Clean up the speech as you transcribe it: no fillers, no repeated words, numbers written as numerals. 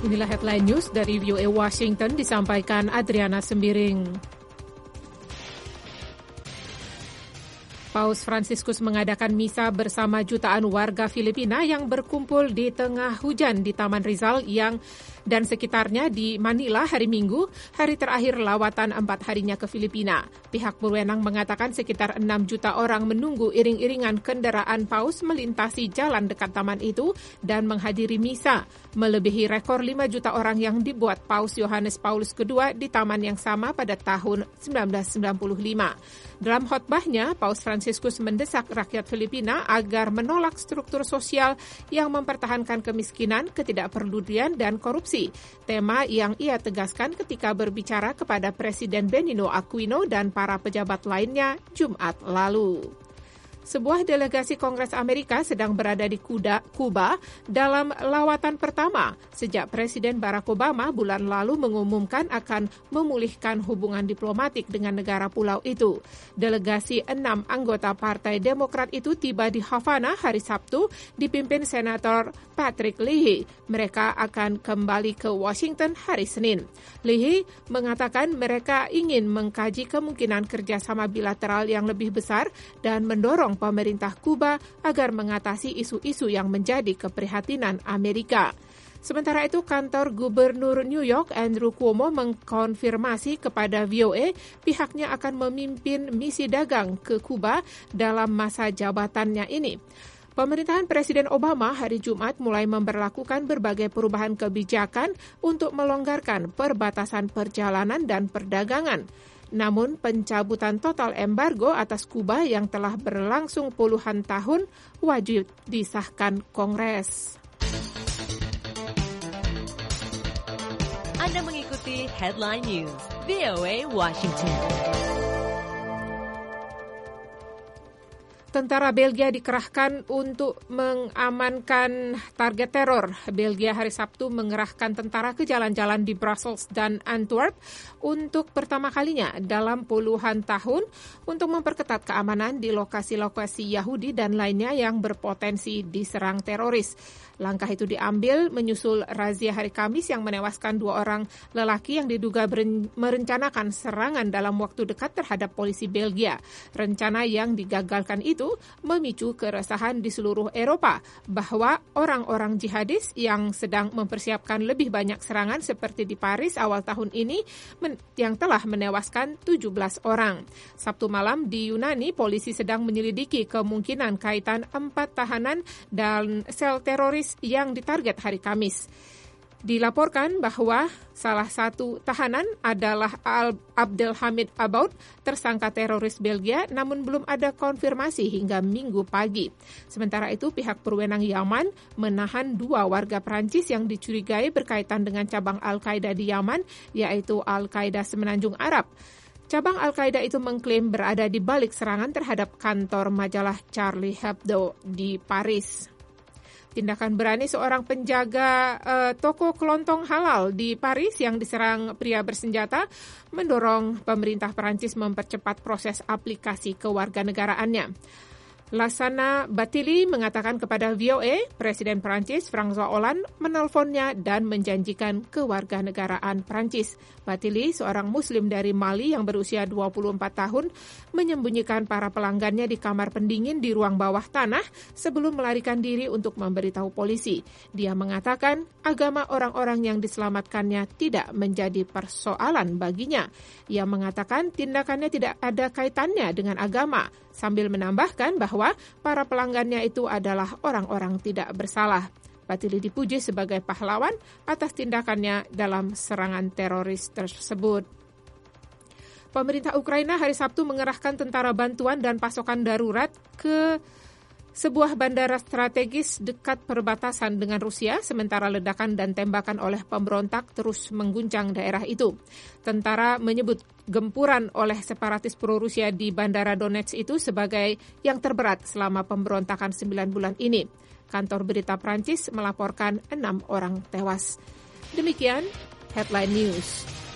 Inilah headline news dari VOA Washington disampaikan Adriana Sembiring. Paus Fransiskus mengadakan misa bersama jutaan warga Filipina yang berkumpul di tengah hujan di Taman Rizal dan sekitarnya di Manila hari Minggu, hari terakhir lawatan 4 harinya ke Filipina. Pihak berwenang mengatakan sekitar 6 juta orang menunggu iring-iringan kendaraan Paus melintasi jalan dekat taman itu dan menghadiri misa, melebihi rekor 5 juta orang yang dibuat Paus Yohanes Paulus II di taman yang sama pada tahun 1995. Dalam khotbahnya, Paus Fransiskus mendesak rakyat Filipina agar menolak struktur sosial yang mempertahankan kemiskinan, ketidakpedulian, dan korupsi. Tema yang ia tegaskan ketika berbicara kepada Presiden Benigno Aquino dan para pejabat lainnya Jumat lalu. Sebuah delegasi Kongres Amerika sedang berada di Kuba dalam lawatan pertama sejak Presiden Barack Obama bulan lalu mengumumkan akan memulihkan hubungan diplomatik dengan negara pulau itu. Delegasi 6 anggota Partai Demokrat itu tiba di Havana hari Sabtu dipimpin Senator Patrick Leahy. Mereka akan kembali ke Washington hari Senin. Leahy mengatakan mereka ingin mengkaji kemungkinan kerjasama bilateral yang lebih besar dan mendorong pemerintah Kuba agar mengatasi isu-isu yang menjadi keprihatinan Amerika. Sementara itu, kantor Gubernur New York Andrew Cuomo mengkonfirmasi kepada VOA pihaknya akan memimpin misi dagang ke Kuba dalam masa jabatannya ini. Pemerintahan Presiden Obama hari Jumat mulai memberlakukan berbagai perubahan kebijakan untuk melonggarkan perbatasan perjalanan dan perdagangan. Namun pencabutan total embargo atas Kuba yang telah berlangsung puluhan tahun wajib disahkan Kongres. Anda mengikuti Headline News, VOA Washington. Tentara Belgia dikerahkan untuk mengamankan target teror. Belgia hari Sabtu mengerahkan tentara ke jalan-jalan di Brussels dan Antwerp untuk pertama kalinya dalam puluhan tahun untuk memperketat keamanan di lokasi-lokasi Yahudi dan lainnya yang berpotensi diserang teroris. Langkah itu diambil menyusul razia hari Kamis yang menewaskan 2 orang lelaki yang diduga merencanakan serangan dalam waktu dekat terhadap polisi Belgia. Rencana yang digagalkan itu memicu keresahan di seluruh Eropa bahwa orang-orang jihadis yang sedang mempersiapkan lebih banyak serangan seperti di Paris awal tahun ini yang telah menewaskan 17 orang. Sabtu malam di Yunani, polisi sedang menyelidiki kemungkinan kaitan 4 tahanan dan sel teroris yang ditarget hari Kamis. Dilaporkan bahwa salah satu tahanan adalah Abdelhamid Abaud, tersangka teroris Belgia, namun belum ada konfirmasi hingga Minggu pagi. Sementara itu, pihak berwenang Yaman menahan 2 warga Prancis yang dicurigai berkaitan dengan cabang Al-Qaeda di Yaman, yaitu Al-Qaeda Semenanjung Arab. Cabang Al-Qaeda itu mengklaim berada di balik serangan terhadap kantor majalah Charlie Hebdo di Paris. Tindakan berani seorang penjaga toko kelontong halal di Paris yang diserang pria bersenjata mendorong pemerintah Perancis mempercepat proses aplikasi kewarganegaraannya. Lassana Bathily mengatakan kepada VOA, Presiden Perancis François Hollande menelponnya dan menjanjikan kewarganegaraan Perancis. Bathily, seorang Muslim dari Mali yang berusia 24 tahun, menyembunyikan para pelanggannya di kamar pendingin di ruang bawah tanah sebelum melarikan diri untuk memberitahu polisi. Dia mengatakan agama orang-orang yang diselamatkannya tidak menjadi persoalan baginya. Ia mengatakan tindakannya tidak ada kaitannya dengan agama, sambil menambahkan bahwa para pelanggannya itu adalah orang-orang tidak bersalah. Bathily dipuji sebagai pahlawan atas tindakannya dalam serangan teroris tersebut. Pemerintah Ukraina hari Sabtu mengerahkan tentara bantuan dan pasokan darurat ke sebuah bandara strategis dekat perbatasan dengan Rusia, sementara ledakan dan tembakan oleh pemberontak terus mengguncang daerah itu. Tentara menyebut gempuran oleh separatis pro-Rusia di Bandara Donetsk itu sebagai yang terberat selama pemberontakan 9 bulan ini. Kantor berita Prancis melaporkan 6 orang tewas. Demikian Headline News.